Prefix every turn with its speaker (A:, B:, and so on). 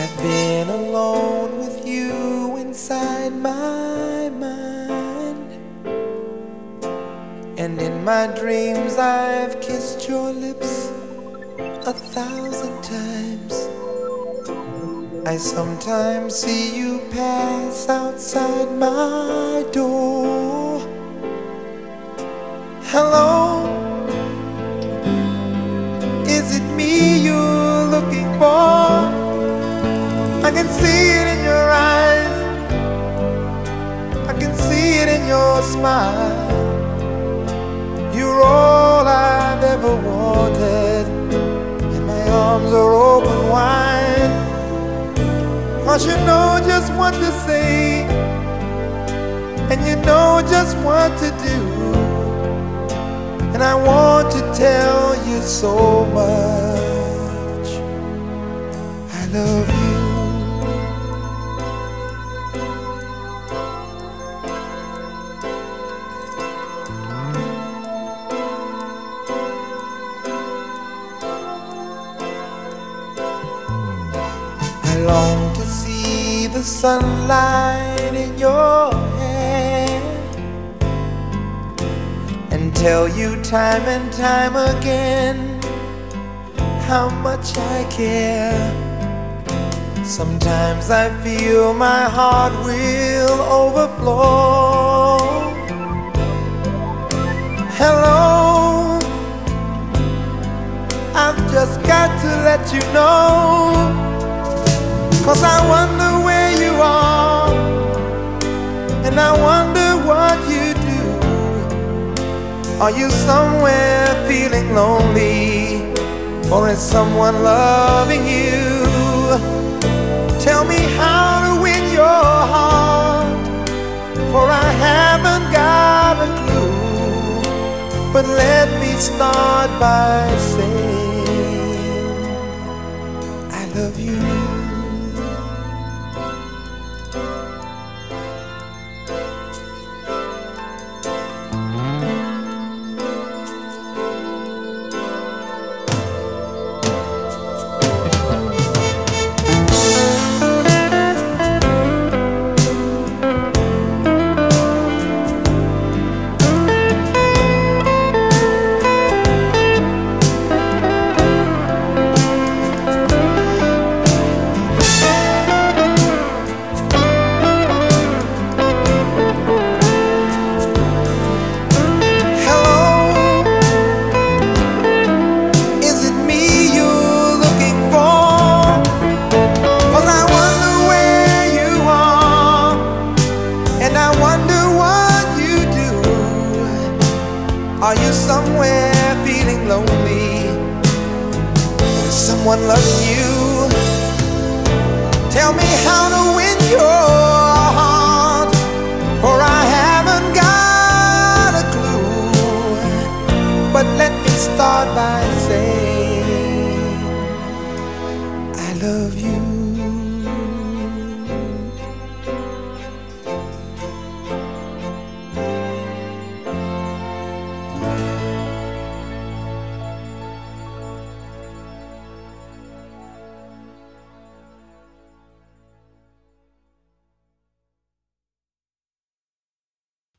A: I've been alone with you inside my mind, and in my dreams I've kissed your lips 1,000 times. I sometimes see you pass outside my door. Hello, is it me you're looking for? I can see it in your eyes, I can see it in your smile. You're all I've ever wanted, and my arms are open wide. 'Cause you know just what to say, and you know just what to do, and I want to tell you so much I love you. I long to see the sunlight in your hair and tell you time and time again how much I care. Sometimes I feel my heart will overflow. Hello, I've just got to let you know, 'cause I wonder where you are, and I wonder what you do. Are you somewhere feeling lonely, or is someone loving you? Tell me how to win your heart, for I haven't got a clue. But let me start by saying I love you. Are you somewhere feeling lonely? Is someone loving you? Tell me how to win your heart, for I haven't got a clue. But let me start by saying I love you.